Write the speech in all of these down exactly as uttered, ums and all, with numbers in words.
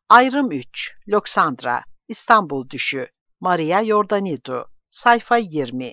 Ayrım üç. Loksandra, İstanbul Düşü, Maria Iordanidou, sayfa yirmi.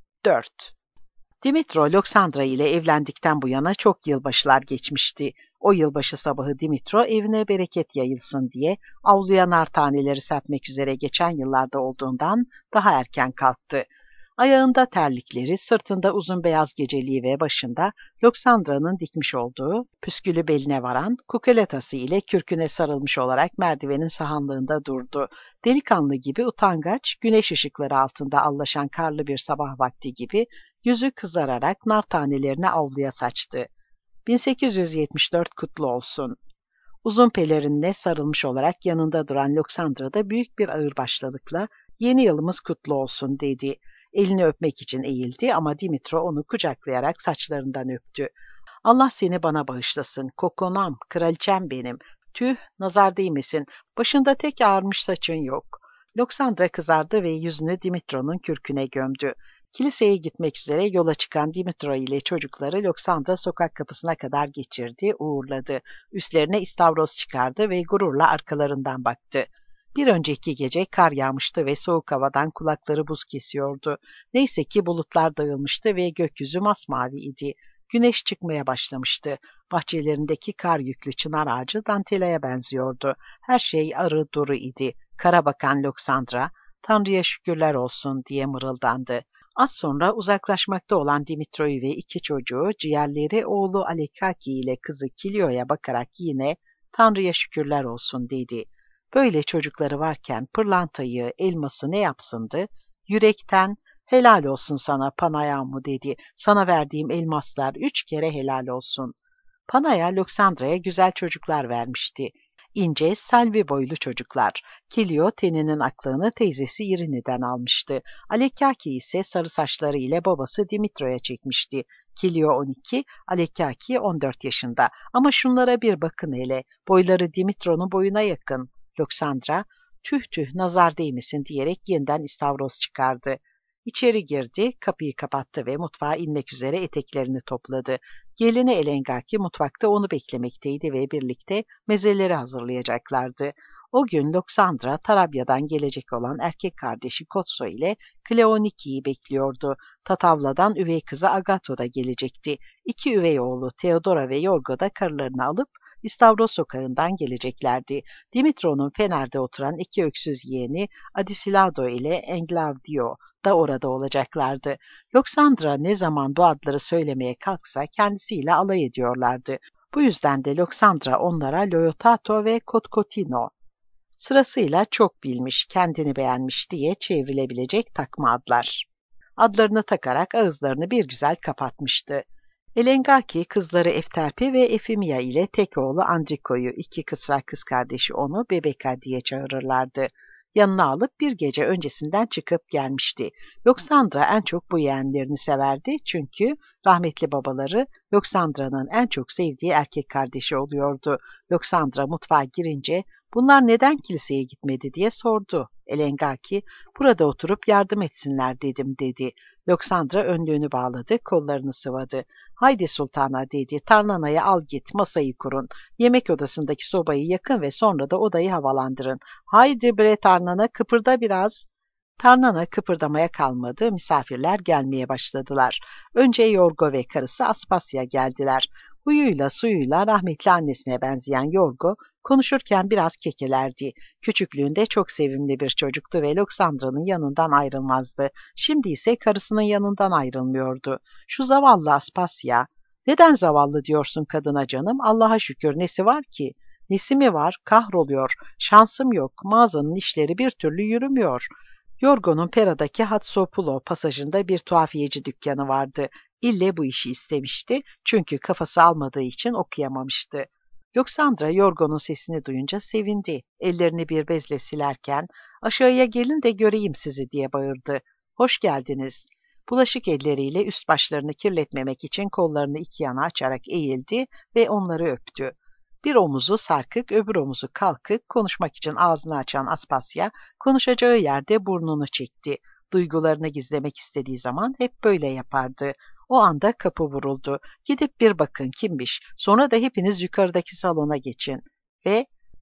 dört. Dimitro, Loksandra ile evlendikten bu yana çok yılbaşılar geçmişti. O yılbaşı sabahı Dimitro evine bereket yayılsın diye avluya nar taneleri serpmek üzere geçen yıllarda olduğundan daha erken kalktı. Ayağında terlikleri, sırtında uzun beyaz geceliği ve başında Loksandra'nın dikmiş olduğu püskülü beline varan kukuletası ile kürküne sarılmış olarak merdivenin sahanlığında durdu. Delikanlı gibi utangaç, güneş ışıkları altında allaşan karlı bir sabah vakti gibi yüzü kızararak nar tanelerini avluya saçtı. bin sekiz yüz yetmiş dört kutlu olsun. Uzun pelerinine sarılmış olarak yanında duran Loksandra da büyük bir ağırbaşlılıkla yeni yılımız kutlu olsun dedi. Elini öpmek için eğildi ama Dimitro onu kucaklayarak saçlarından öptü. Allah seni bana bağışlasın, kokonam, kraliçem benim. Tüh, nazar değmesin, başında tek ağarmış saçın yok. Loksandra kızardı ve yüzünü Dimitro'nun kürküne gömdü. Kiliseye gitmek üzere yola çıkan Dimitro ile çocukları Loksandra sokak kapısına kadar geçirdi, uğurladı. Üstlerine istavroz çıkardı ve gururla arkalarından baktı. Bir önceki gece kar yağmıştı ve soğuk havadan kulakları buz kesiyordu. Neyse ki bulutlar dağılmıştı ve gökyüzü masmavi idi. Güneş çıkmaya başlamıştı. Bahçelerindeki kar yüklü çınar ağacı dantelaya benziyordu. Her şey arı duru idi. Kara bakan Loksandra, "Tanrı'ya şükürler olsun" diye mırıldandı. Az sonra uzaklaşmakta olan Dimitro'yu ve iki çocuğu, ciğerleri oğlu Alekaki ile kızı Kilio'ya bakarak yine "Tanrı'ya şükürler olsun" dedi. Böyle çocukları varken pırlantayı, elması ne yapsındı? Yürekten "Helal olsun sana Panayamu" dedi. "Sana verdiğim elmaslar üç kere helal olsun." Panaya, Loksandra'ya güzel çocuklar vermişti. İnce, salvi boylu çocuklar. Kilio, teninin aklını teyzesi Irini'den almıştı. Alekaki ise sarı saçları ile babası Dimitro'ya çekmişti. Kilio on iki, Alekaki on dört yaşında. Ama şunlara bir bakın hele, boyları Dimitro'nun boyuna yakın. Loksandra, "Tüh tüh, nazar değmesin" diyerek yeniden istavroz çıkardı. İçeri girdi, kapıyı kapattı ve mutfağa inmek üzere eteklerini topladı. Gelini Elengaki mutfakta onu beklemekteydi ve birlikte mezeleri hazırlayacaklardı. O gün Loksandra, Tarabya'dan gelecek olan erkek kardeşi Kotso ile Kleoniki'yi bekliyordu. Tatavla'dan üvey kızı Agato da gelecekti. İki üvey oğlu Theodora ve Yorgo da karılarını alıp İstavros sokağından geleceklerdi. Dimitro'nun Fener'de oturan iki öksüz yeğeni Adisilado ile Englavdio da orada olacaklardı. Loksandra ne zaman bu adları söylemeye kalksa kendisiyle alay ediyorlardı. Bu yüzden de Loksandra onlara Loyotato ve Kotkotino sırasıyla çok bilmiş, kendini beğenmiş diye çevrilebilecek takma adlar. Adlarını takarak ağızlarını bir güzel kapatmıştı. Elengaki kızları Efterpi ve Efimia ile tek oğlu Andriko'yu, iki kısrak kız kardeşi onu Bebeka diye çağırırlardı. Yanına alıp bir gece öncesinden çıkıp gelmişti. Loksandra en çok bu yeğenlerini severdi çünkü rahmetli babaları Loksandra'nın en çok sevdiği erkek kardeşi oluyordu. Loksandra mutfağa girince "Bunlar neden kiliseye gitmedi?" diye sordu. Elengaki, "Burada oturup yardım etsinler dedim" dedi. Loksandra önlüğünü bağladı, kollarını sıvadı. "Haydi sultana" dedi, "Tarnana'yı al git, masayı kurun. Yemek odasındaki sobayı yakın ve sonra da odayı havalandırın. Haydi bre Tarnana, kıpırda biraz." Tarnana kıpırdamaya kalmadı, misafirler gelmeye başladılar. Önce Yorgo ve karısı Aspasya geldiler. Huyuyla suyuyla rahmetli annesine benzeyen Yorgo, konuşurken biraz kekelerdi. Küçüklüğünde çok sevimli bir çocuktu ve Loksandra'nın yanından ayrılmazdı. Şimdi ise karısının yanından ayrılmıyordu. "Şu zavallı Aspasya." "Neden zavallı diyorsun kadına canım? Allah'a şükür, nesi var ki?" "Nesi mi var? Kahroluyor. Şansım yok. Mağazanın işleri bir türlü yürümüyor." Yorgo'nun Pera'daki Hatsopulo pasajında bir tuhafiyeci dükkanı vardı. İlle bu işi istemişti çünkü kafası almadığı için okuyamamıştı. Loksandra Yorgo'nun sesini duyunca sevindi. Ellerini bir bezle silerken "Aşağıya gelin de göreyim sizi" diye bağırdı. "Hoş geldiniz." Bulaşık elleriyle üst başlarını kirletmemek için kollarını iki yana açarak eğildi ve onları öptü. Bir omuzu sarkık, öbür omuzu kalkık, konuşmak için ağzını açan Aspasya, konuşacağı yerde burnunu çekti. Duygularını gizlemek istediği zaman hep böyle yapardı. O anda kapı vuruldu. "Gidip bir bakın kimmiş, sonra da hepiniz yukarıdaki salona geçin." Ve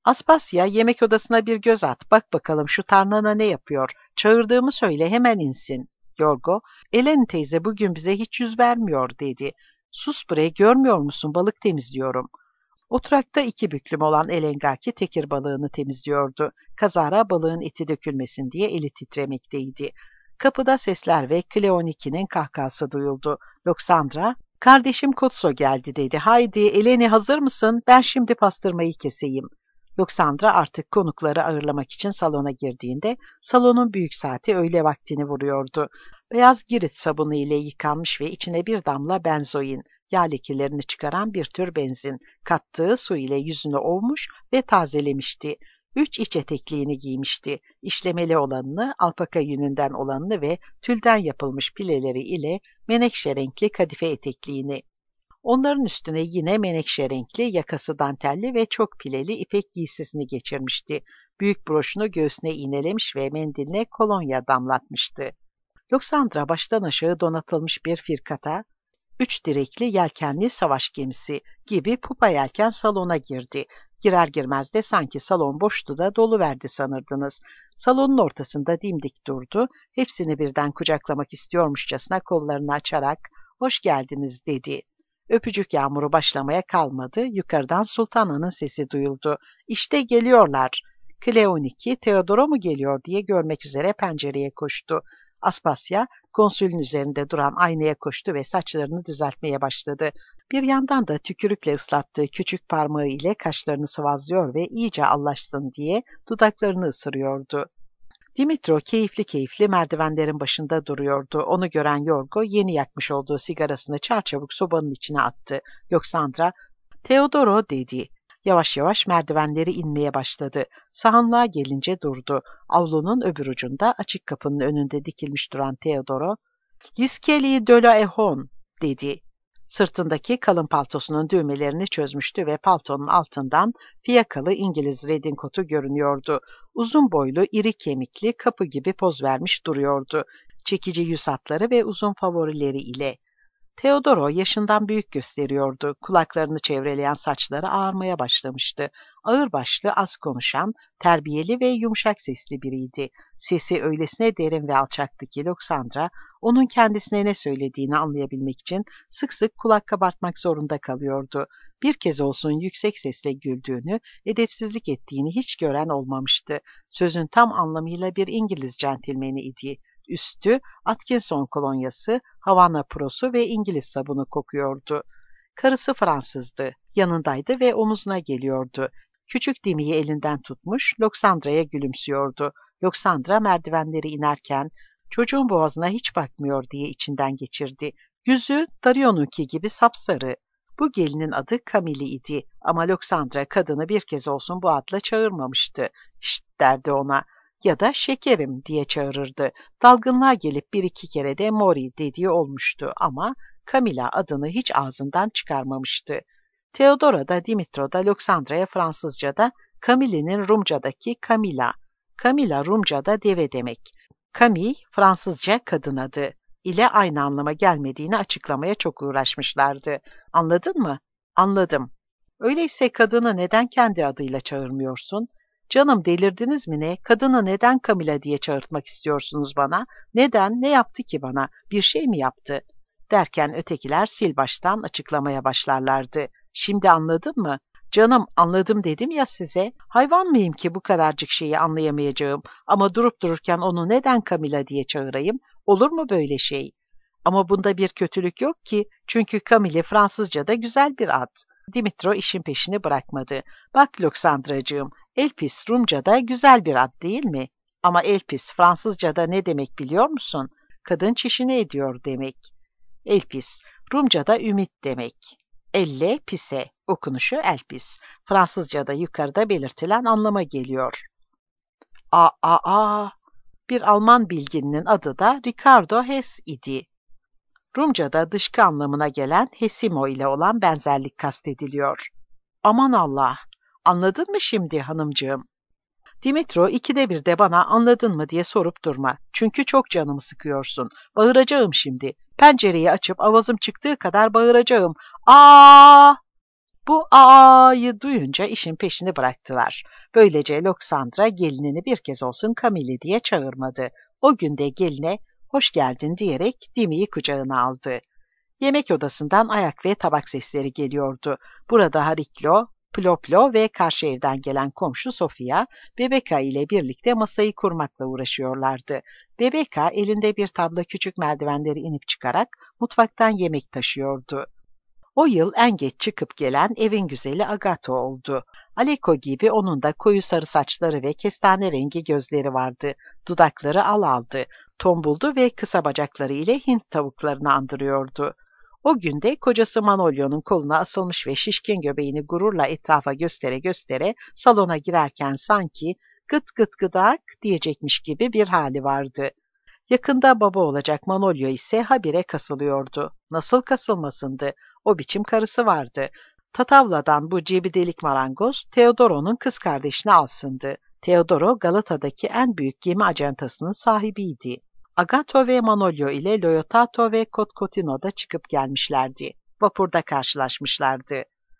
Aspasya, yemek odasına bir göz at. Bak bakalım şu tarnana ne yapıyor. Çağırdığımı söyle, hemen insin. Yorgo, Eleni teyze bugün bize hiç yüz vermiyor dedi. Sus bre, görmüyor musun, balık temizliyorum. Oturakta iki büklüm olan Elengaki tekir balığını temizliyordu. Kazara balığın eti dökülmesin diye eli titremekteydi. Kapıda sesler ve Kleoniki'nin kahkahası duyuldu. Loksandra, kardeşim Kotso geldi dedi. Haydi Eleni, hazır mısın? Ben şimdi pastırmayı keseyim. Loksandra artık konukları ağırlamak için salona girdiğinde salonun büyük saati öğle vaktini vuruyordu. Beyaz girit sabunu ile yıkanmış ve içine bir damla benzoin, yağ lekelerini çıkaran bir tür benzin, kattığı su ile yüzünü ovmuş ve tazelemişti. Üç iç etekliğini giymişti. İşlemeli olanını, alpaka yününden olanını ve tülden yapılmış pileleri ile menekşe renkli kadife etekliğini. Onların üstüne yine menekşe renkli, yakası dantelli ve çok pileli ipek giysisini geçirmişti. Büyük broşunu göğsüne iğnelemiş ve mendiline kolonya damlatmıştı. Loksandra baştan aşağı donatılmış bir firkata, üç direkli yelkenli savaş gemisi gibi pupa yelken salona girdi. Girer girmez de sanki salon boştu da doluverdi sanırdınız. Salonun ortasında dimdik durdu, hepsini birden kucaklamak istiyormuşçasına kollarını açarak "Hoş geldiniz" dedi. Öpücük yağmuru başlamaya kalmadı, yukarıdan Sultana'nın sesi duyuldu. "İşte geliyorlar." Kleoniki, Teodoro mu geliyor diye görmek üzere pencereye koştu. Aspasya, konsülün üzerinde duran aynaya koştu ve saçlarını düzeltmeye başladı. Bir yandan da tükürükle ıslattığı küçük parmağı ile kaşlarını sıvazlıyor ve iyice allaşsın diye dudaklarını ısırıyordu. Dimitro keyifli keyifli merdivenlerin başında duruyordu. Onu gören Yorgo yeni yakmış olduğu sigarasını çarçabuk sobanın içine attı. Loksandra, "Teodoro" dedi. Yavaş yavaş merdivenleri inmeye başladı. Sahanlığa gelince durdu. Avlunun öbür ucunda açık kapının önünde dikilmiş duran Teodoro, "Liskeli de la Ehon" dedi. Sırtındaki kalın paltosunun düğmelerini çözmüştü ve paltonun altından fiyakalı İngiliz redinkotu görünüyordu. Uzun boylu, iri kemikli, kapı gibi poz vermiş duruyordu. Çekici yüz hatları ve uzun favorileri ile. Teodoro yaşından büyük gösteriyordu. Kulaklarını çevreleyen saçları ağarmaya başlamıştı. Ağırbaşlı, az konuşan, terbiyeli ve yumuşak sesli biriydi. Sesi öylesine derin ve alçaktı ki Loksandra, onun kendisine ne söylediğini anlayabilmek için sık sık kulak kabartmak zorunda kalıyordu. Bir kez olsun yüksek sesle güldüğünü, edepsizlik ettiğini hiç gören olmamıştı. Sözün tam anlamıyla bir İngiliz centilmeni idi. Üstü, Atkinson kolonyası, Havana purosu ve İngiliz sabunu kokuyordu. Karısı Fransızdı. Yanındaydı ve omuzuna geliyordu. Küçük Dimi'yi elinden tutmuş, Loksandra'ya gülümsüyordu. Loksandra merdivenleri inerken, "Çocuğun boğazına hiç bakmıyor" diye içinden geçirdi. Yüzü Darion'unki gibi sapsarı. Bu gelinin adı Camille idi ama Loksandra kadını bir kez olsun bu adla çağırmamıştı. "Şşt" derdi ona. Ya da "şekerim" diye çağırırdı. Dalgınlığa gelip bir iki kere de Mori dediği olmuştu ama Camilla adını hiç ağzından çıkarmamıştı. Theodora da Dimitro da Loksandra'ya Fransızca'da Camille'nin Rumca'daki Camilla. Camilla Rumca'da deve demek. Camille Fransızca kadın adı ile aynı anlama gelmediğini açıklamaya çok uğraşmışlardı. Anladın mı? Anladım. Öyleyse kadını neden kendi adıyla çağırmıyorsun? Canım, delirdiniz mi ne? Kadını neden Camilla diye çağırtmak istiyorsunuz bana? Neden? Ne yaptı ki bana? Bir şey mi yaptı? Derken ötekiler sil baştan açıklamaya başlarlardı. Şimdi anladın mı? Canım, anladım dedim ya size. Hayvan mıyım ki bu kadarcık şeyi anlayamayacağım? Ama durup dururken onu neden Camilla diye çağırayım? Olur mu böyle şey? Ama bunda bir kötülük yok ki. Çünkü Camille Fransızca'da güzel bir ad. Dimitro işin peşini bırakmadı. Bak Loksandracığım, Elpis Rumca'da güzel bir ad değil mi? Ama Elpis Fransızca'da ne demek biliyor musun? Kadın çişini ediyor demek. Elpis, Rumca'da ümit demek. Elle pise, okunuşu Elpis. Fransızca'da yukarıda belirtilen anlama geliyor. Aa, aa, bir Alman bilgininin adı da Ricardo Hess idi. Rumca'da dışkı anlamına gelen Hesimo ile olan benzerlik kastediliyor. Aman Allah! Anladın mı şimdi hanımcığım? Dimitro, ikide bir de bana anladın mı diye sorup durma. Çünkü çok canımı sıkıyorsun. Bağıracağım şimdi. Pencereyi açıp avazım çıktığı kadar bağıracağım. Aa! Bu aa'yı duyunca işin peşini bıraktılar. Böylece Loksandra gelinini bir kez olsun Camille diye çağırmadı. O gün de geline hoş geldin diyerek Dimi'yi kucağına aldı. Yemek odasından ayak ve tabak sesleri geliyordu. Burada Hariklo, Ploplo ve karşı evden gelen komşu Sofia, Bebeka ile birlikte masayı kurmakla uğraşıyorlardı. Bebeka elinde bir tabla küçük merdivenleri inip çıkarak mutfaktan yemek taşıyordu. O yıl en geç çıkıp gelen evin güzeli Agato oldu. Aleko gibi onun da koyu sarı saçları ve kestane rengi gözleri vardı. Dudakları al aldı, tombuldu ve kısa bacakları ile Hint tavuklarını andırıyordu. O günde kocası Manolya'nın koluna asılmış ve şişkin göbeğini gururla etrafa göstere göstere salona girerken sanki gıt gıt gıdak diyecekmiş gibi bir hali vardı. Yakında baba olacak Manolya ise habire kasılıyordu. Nasıl kasılmasındı? O biçim karısı vardı. Tatavla'dan bu cebi delik marangoz Teodoro'nun kız kardeşini alsındı. Teodoro Galata'daki en büyük gemi acentasının sahibiydi. Agato ve Manolyo ile Loyotato ve Kotkotino'da çıkıp gelmişlerdi. Vapurda karşılaşmışlardı.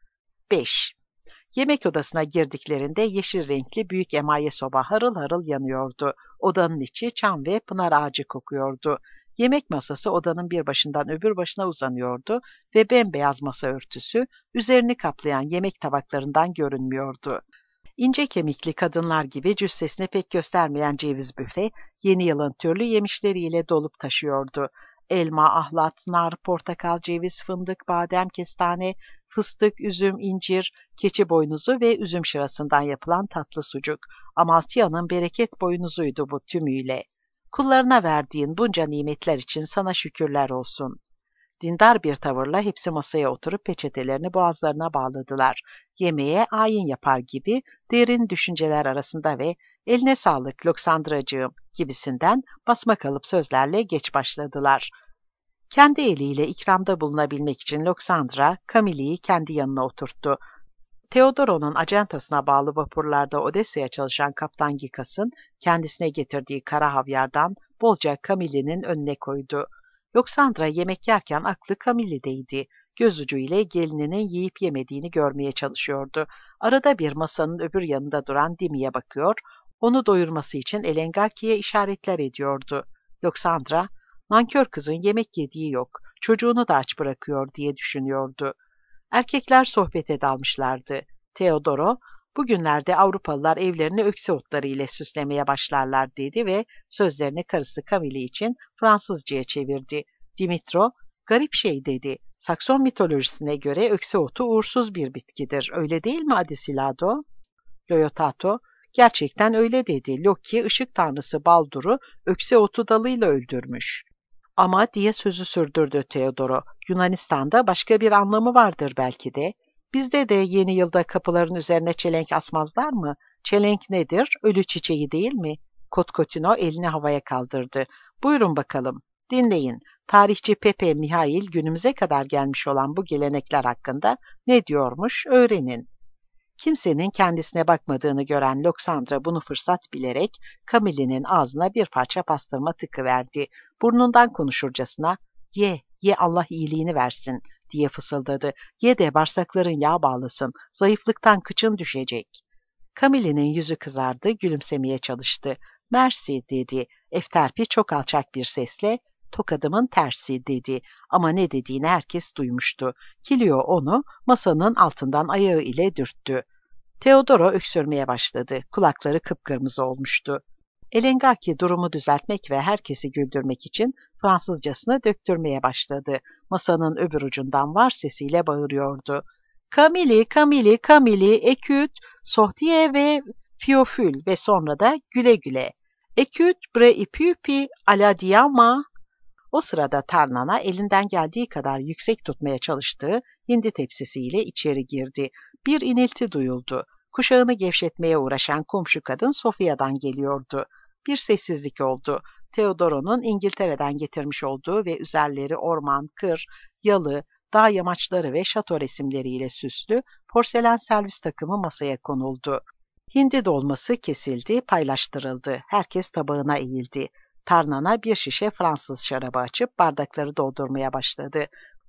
beş. Yemek odasına girdiklerinde yeşil renkli büyük emaye soba harıl harıl yanıyordu. Odanın içi çam ve pınar ağacı kokuyordu. Yemek masası odanın bir başından öbür başına uzanıyordu ve bembeyaz masa örtüsü üzerini kaplayan yemek tabaklarından görünmüyordu. İnce kemikli kadınlar gibi cüssesini pek göstermeyen ceviz büfe, yeni yılın türlü yemişleriyle dolup taşıyordu. Elma, ahlat, nar, portakal, ceviz, fındık, badem, kestane, fıstık, üzüm, incir, keçi boynuzu ve üzüm şırasından yapılan tatlı sucuk. Amaltiya'nın bereket boynuzuydu bu tümüyle. Kullarına verdiğin bunca nimetler için sana şükürler olsun. Dindar bir tavırla hepsi masaya oturup peçetelerini boğazlarına bağladılar. Yemeğe ayin yapar gibi derin düşünceler arasında ve eline sağlık Loksandracığım gibisinden basmakalıp sözlerle geç başladılar. Kendi eliyle ikramda bulunabilmek için Loksandra, Camille'yi kendi yanına oturttu. Teodoro'nun acentasına bağlı vapurlarda Odessa'ya çalışan Kaptan Gikas'ın kendisine getirdiği kara havyardan bolca Camille'nin önüne koydu. Loksandra yemek yerken aklı Camille'deydi. Göz ucu ile gelininin yiyip yemediğini görmeye çalışıyordu. Arada bir masanın öbür yanında duran Dimi'ye bakıyor, onu doyurması için Elengaki'ye işaretler ediyordu. Loksandra, nankör kızın yemek yediği yok, çocuğunu da aç bırakıyor diye düşünüyordu. Erkekler sohbete dalmışlardı. Teodoro, bugünlerde Avrupalılar evlerini ökse otları ile süslemeye başlarlar dedi ve sözlerini karısı Camille için Fransızcaya çevirdi. Dimitro, garip şey dedi. Sakson mitolojisine göre ökse otu uğursuz bir bitkidir. Öyle değil mi Adesilado? Loyotato, gerçekten öyle dedi. Loki, ışık tanrısı Baldur'u ökse otu dalıyla öldürmüş. Ama diye sözü sürdürdü Teodoro. Yunanistan'da başka bir anlamı vardır belki de. Bizde de yeni yılda kapıların üzerine çelenk asmazlar mı? Çelenk nedir? Ölü çiçeği değil mi? Kotkotino elini havaya kaldırdı. Buyurun bakalım, dinleyin. Tarihçi Pepe Mihail günümüze kadar gelmiş olan bu gelenekler hakkında ne diyormuş öğrenin. Kimsenin kendisine bakmadığını gören Loksandra bunu fırsat bilerek Camille'nin ağzına bir parça pastırma tıkıverdi. Burnundan konuşurcasına "Ye, ye Allah iyiliğini versin." diye fısıldadı. "Ye de bağırsakların yağ bağlasın, zayıflıktan kıçın düşecek." Camille'nin yüzü kızardı, gülümsemeye çalıştı. "Mersi," dedi. Efterpi çok alçak bir sesle, "Tokadımın tersi," dedi. Ama ne dediğini herkes duymuştu. Kilio onu masanın altından ayağı ile dürttü. Teodoro öksürmeye başladı. Kulakları kıpkırmızı olmuştu. Elengaki durumu düzeltmek ve herkesi güldürmek için Fransızcasını döktürmeye başladı. Masanın öbür ucundan var sesiyle bağırıyordu. "Camille, Camille, Camille, eküt, sohtiye ve fiofül" ve sonra da güle güle. "Eküt bre ipupi ala diama." O sırada Tarnana elinden geldiği kadar yüksek tutmaya çalıştığı hindi tepsisiyle içeri girdi. Bir inilti duyuldu. Kuşağını gevşetmeye uğraşan komşu kadın Sofia'dan geliyordu. Bir sessizlik oldu. Teodoro'nun İngiltere'den getirmiş olduğu ve üzerleri orman, kır, yalı, dağ yamaçları ve şato resimleriyle süslü porselen servis takımı masaya konuldu. Hindi dolması kesildi, paylaştırıldı. Herkes tabağına eğildi. Tarnana bir şişe Fransız şarabı açıp bardakları doldurmaya başladı.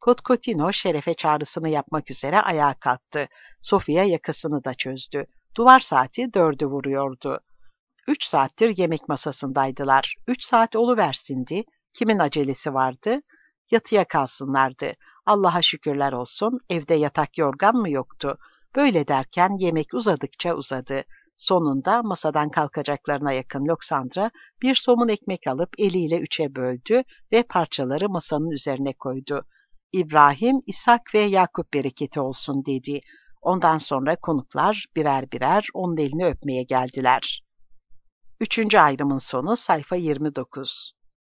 Kotkotino şerefe çağrısını yapmak üzere ayağa kalktı. Sofia yakasını da çözdü. Duvar saati dördü vuruyordu. Üç saattir yemek masasındaydılar. Üç saat oluversindi. Kimin acelesi vardı? Yatıya kalsınlardı. Allah'a şükürler olsun, evde yatak yorgan mı yoktu? Böyle derken yemek uzadıkça uzadı. Sonunda masadan kalkacaklarına yakın Loksandra bir somun ekmek alıp eliyle üçe böldü ve parçaları masanın üzerine koydu. İbrahim, İshak ve Yakup bereketi olsun dedi. Ondan sonra konuklar birer birer onun elini öpmeye geldiler. Üçüncü ayrımın sonu sayfa yirmi dokuz.